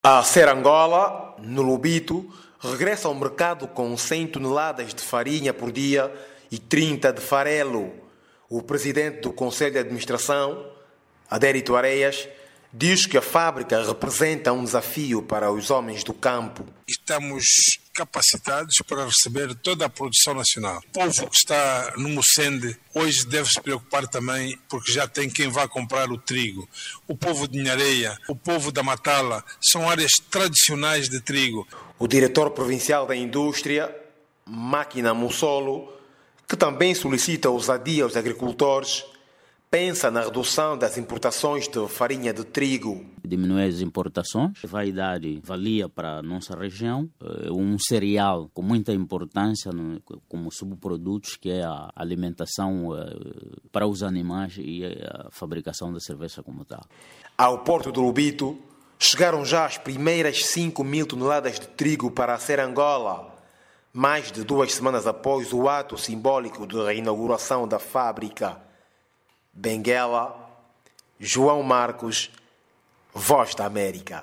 A Serangola, no Lobito, regressa ao mercado com 100 toneladas de farinha por dia e 30 de farelo. O presidente do Conselho de Administração, Adérito Areias, diz que a fábrica representa um desafio para os homens do campo. Estamos capacitados para receber toda a produção nacional. O povo que está no Mocende hoje deve se preocupar também porque já tem quem vá comprar o trigo. O povo de Inhareia, o povo da Matala, são áreas tradicionais de trigo. O diretor provincial da indústria, Máquina Mussolo, que também solicita ousadia aos agricultores, pensa na redução das importações de farinha de trigo. Diminuir as importações vai dar valia para a nossa região, um cereal com muita importância como subprodutos, que é a alimentação para os animais e a fabricação da cerveja como tal. Ao Porto do Lobito chegaram já as primeiras 5.000 toneladas de trigo para a Serangola, mais de 2 semanas após o ato simbólico de reinauguração da fábrica. Benguela, João Marcos, Voz da América.